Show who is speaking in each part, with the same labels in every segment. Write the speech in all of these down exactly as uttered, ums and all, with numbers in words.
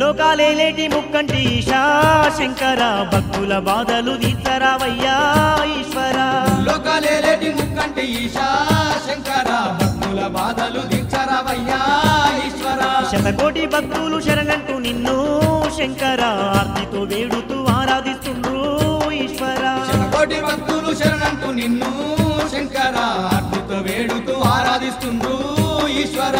Speaker 1: ముల్లోకాలేలేటి ముక్కంటి ఈశా శంకర భక్తుల బాధలు తీర్చరావయ్యా ఈశ్వర
Speaker 2: లోకాలేలేటి ముక్కంటి ఈశా శంకర భక్తుల బాధలు తీర్చరావయ్యా ఈశ్వర
Speaker 1: శతకోటి భక్తులు శరణంటూ నిన్ను శంకర ఆర్తితో వేడుతూ ఆరాధిస్తుండ్రు ఈశ్వర
Speaker 2: శతకోటి భక్తులు శరణంటూ నిన్ను శంకర ఆర్తితో వేడుతూ ఆరాధిస్తుండ్రు ఈశ్వర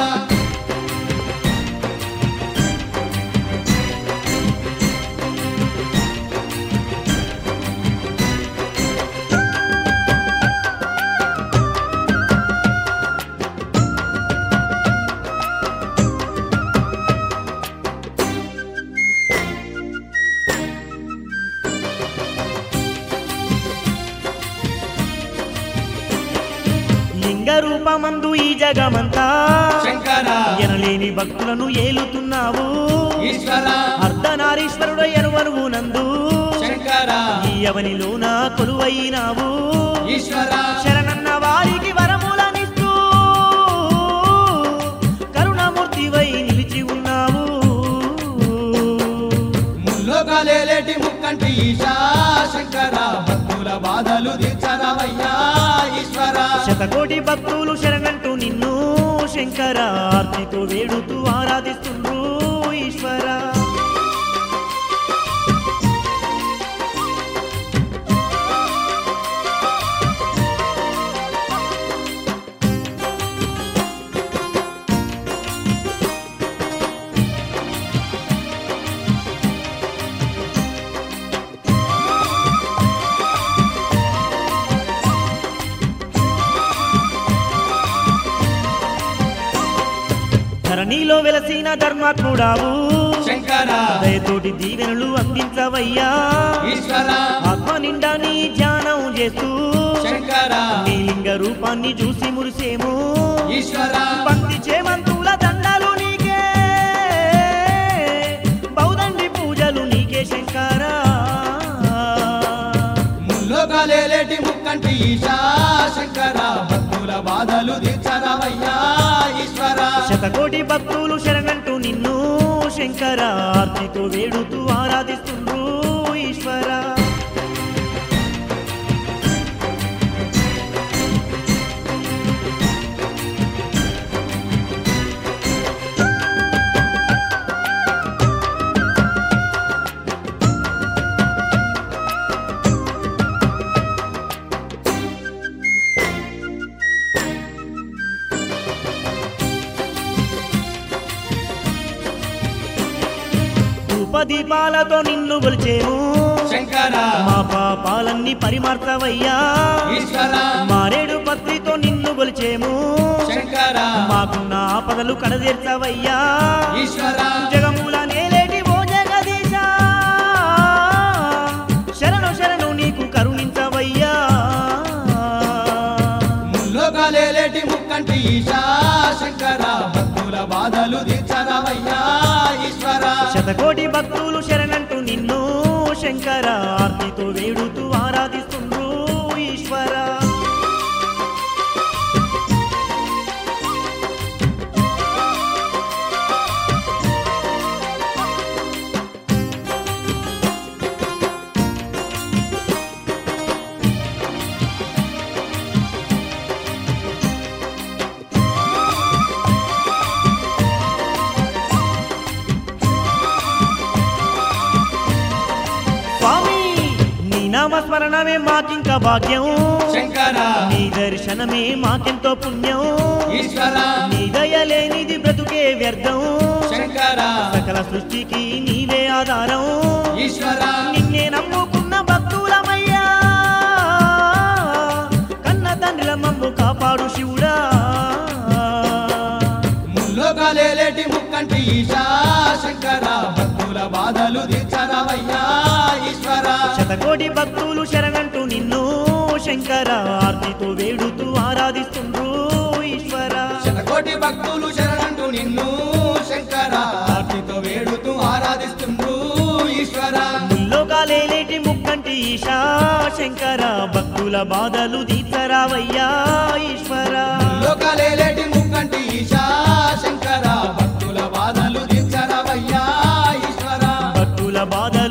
Speaker 1: లింగ రూపమందు ఈ జగమంతా
Speaker 2: శంకర
Speaker 1: ఎనలేని భక్తులను ఏలుతున్నావు
Speaker 2: ఈశ్వర
Speaker 1: అర్ధనారీశ్వరుడు ఎరువరువు నందు
Speaker 2: శంకర
Speaker 1: ఈ అవనిలోన కొలువైనావు
Speaker 2: ఈశ్వర
Speaker 1: శరణన్న వారికి వరములనిస్తూ కరుణమూర్తివై నిలిచి ఉన్నావు
Speaker 2: ముల్లోకాలేలేటి ముక్కంటి ఈశా శంకర భక్తుల బాధలు తీర్చరావయ్యా ఈశ్వర
Speaker 1: శతకోటి భక్తులు శరణంటూ నిన్ను శంకర ఆర్తితో వేడుతూ ఆరాధిస్తుండ్రు ఈశ్వర ధరణిలో వెలసిన ధర్మాత్ముడావు
Speaker 2: శంకర
Speaker 1: దయతోటి దీవెనలు అందించవయ్యా
Speaker 2: ఈశ్వర
Speaker 1: ఆత్మ నిండా నీ ధ్యానం చేస్తూ
Speaker 2: శంకర
Speaker 1: నీ లింగ రూపాన్ని చూసి మురిసేము
Speaker 2: ఈశ్వర
Speaker 1: భక్తి చేమంతుల దండాలు నీకే బౌదండి పూజలు నీకే శంకర
Speaker 2: ముల్లోకాలేలేటి ముక్కంటి ఈశా శంకర భక్తుల బాధలు తీర్చరావయ్యా ఈశ్వర
Speaker 1: శతకోటి భక్తులు శరణంటూ నిన్ను శంకర ఆర్తితో వేడుతూ ఆరాధిస్తుండ్రు ఈశ్వర దీపాలతో నిన్ను కొలిచేము
Speaker 2: శంకర
Speaker 1: మా పాపాలన్నీ పరిమార్తవయ్యా
Speaker 2: ఈశ్వర
Speaker 1: మారేడు పత్రితో నిన్ను కొలిచేము
Speaker 2: శంకర
Speaker 1: మాకున్న ఆపదలు కడదీర్చవయ్యా
Speaker 2: ఈశ్వర
Speaker 1: జగముల నేలేటి ఓ జగదీశ శరణు శరణు నీకు కరుణించవయ్యా
Speaker 2: ముల్లోకాలేలేటి ముక్కంటి ఈశా శంకర భక్తుల బాధలు తీర్చరావయ్యా ఈశ్వర
Speaker 1: శతకోటి భక్తులు శరణంటూ నిన్ను శంకర ఆర్తితో వేడుతూ ఆరాధిస్తుండ్రు ఈశ్వర నామస్మరణమే మాకింక భాగ్యం
Speaker 2: శంకర
Speaker 1: నీ దర్శనమే మాకెంతో పుణ్యం
Speaker 2: ఈశ్వర
Speaker 1: నీ దయలేనిది బ్రతుకే వ్యర్థం
Speaker 2: శంకర
Speaker 1: సకల సృష్టికి నీవే ఆధారం
Speaker 2: ఈశ్వర
Speaker 1: నిన్నే నమ్ముకున్న భక్తులమయ్యా కన్న తండ్రిల మమ్ము కాపాడు శివుడా
Speaker 2: ముల్లోకాలేలేటి ముక్కంటి ఈశా శంకర భక్తుల బాధలు తీర్చరావయ్యా ఈశ్వర
Speaker 1: శతకోటి భక్తులు శరణంటూ నిన్ను శంకర ఆర్తితో వేడుతూ ఆరాధిస్తుండ్రు ఈశ్వర
Speaker 2: శతకోటి భక్తులు శరణంటూ నిన్ను శంకర ఆర్తితో వేడుతూ ఆరాధిస్తుండ్రు ఈశ్వర
Speaker 1: ముల్లోకాలేలేటి ముక్కంటి ఈశా శంకర భక్తుల బాధలు తీర్చరావయ్యా ఈశ్వర
Speaker 2: లోకాలేలేటి ముక్కంటి ఈశా శంకర భక్తుల బాధలు తీర్చరావయ్యా ఈశ్వర
Speaker 1: భక్తుల బాధలు